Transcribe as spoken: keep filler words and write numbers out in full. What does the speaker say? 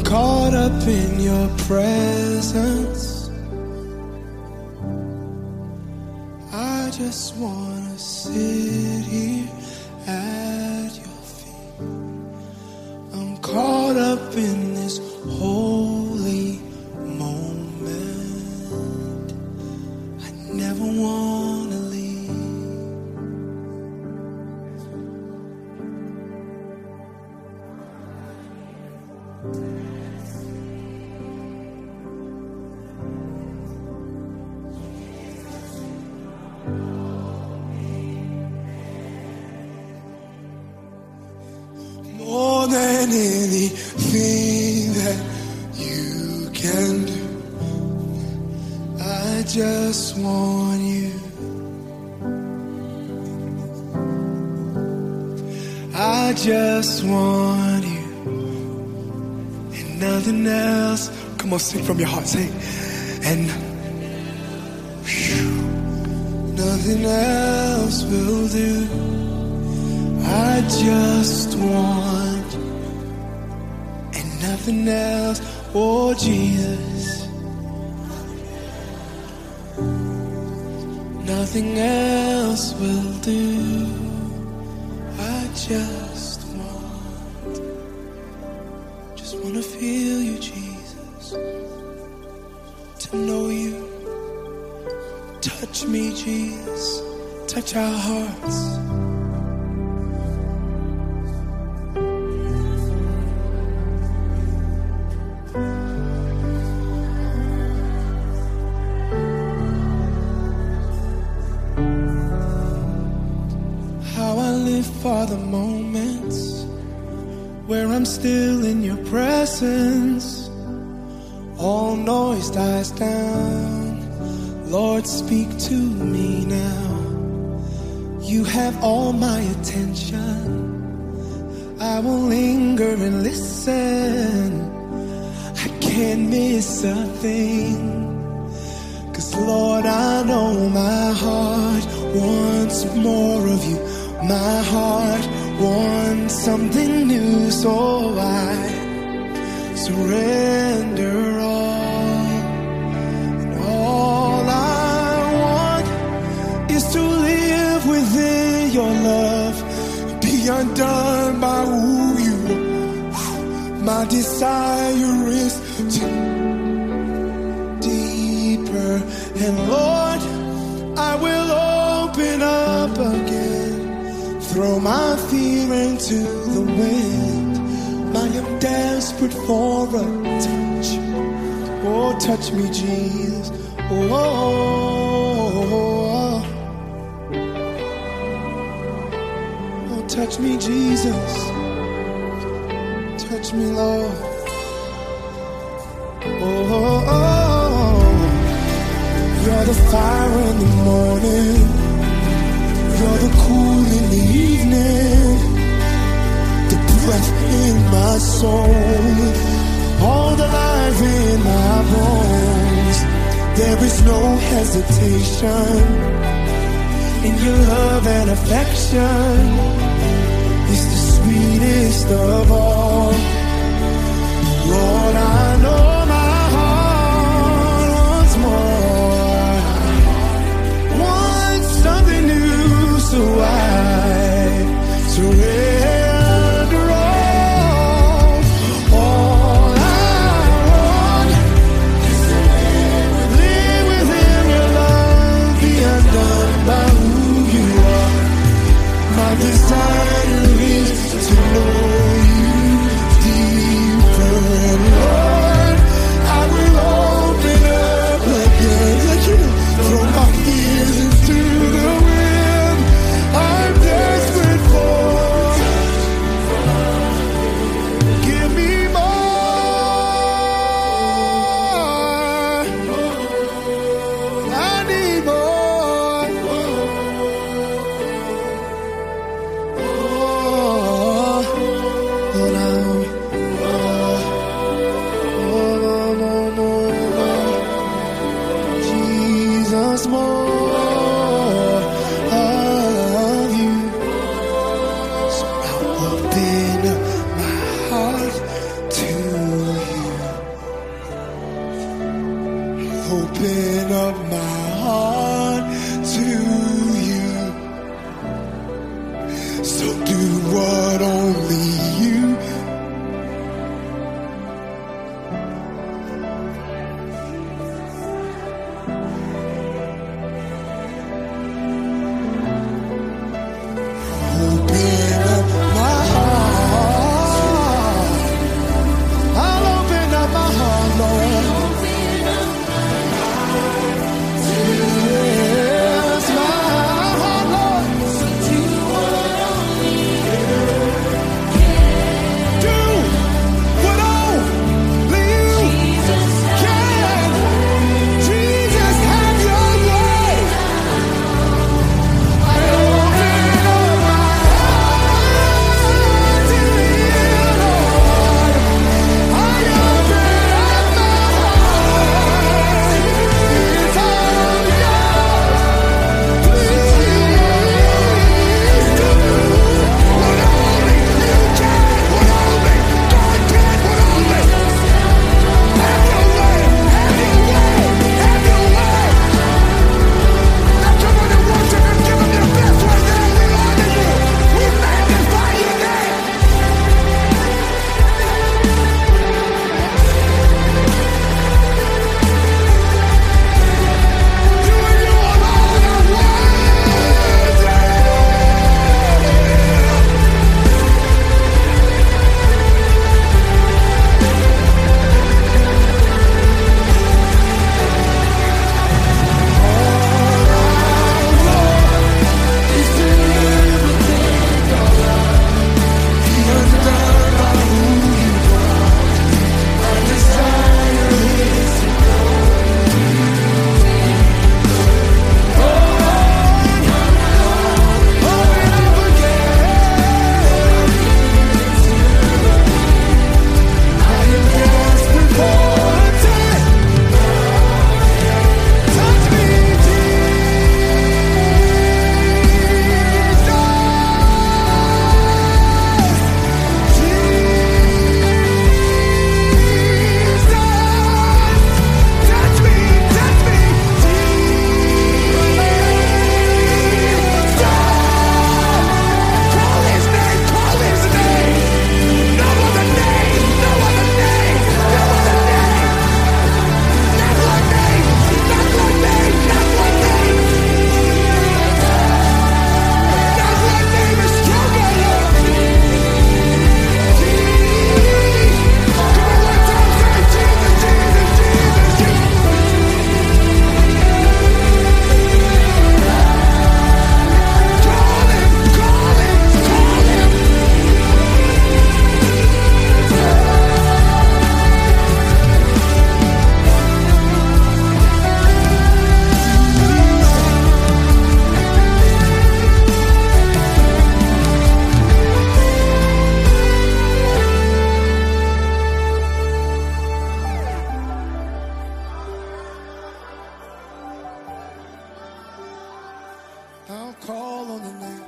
caught up in your presence. I just wanna sit here at your feet. I'm caught up in this holy moment. I never wanna leave. More than anything that you can do, I just want you. I just want you and nothing else. Come on, sing from your heart, sing. And whew, nothing else will do. I just want you and nothing else. Oh, Jesus, nothing else will do. I just want, just want to feel you, Jesus, to know you. Touch me, Jesus, touch our hearts. For the moments where I'm still in your presence, all noise dies down. Lord, speak to me now. You have all my attention. I will linger and listen. I can't miss a thing. 'Cause Lord, I know my heart wants more of you. My heart wants something new, so I surrender all. And all I want is to live within your love, be undone by who you are. My desire is to deeper, and Lord, I will open up again. Throw my fear into the wind. I am desperate for a touch. Oh, touch me, Jesus. Oh, oh, oh, oh, touch me, Jesus. Touch me, Lord. Oh, oh, oh. You're the fire in the morning. You're the cool in the evening, the breath in my soul, all the life in my bones. There is no hesitation in your love and affection. It's the sweetest of all. Lord, I know my heart wants more, wants something new. So I surrender all. All I want is to live, live within your love, be undone by who you are. My desire on the night.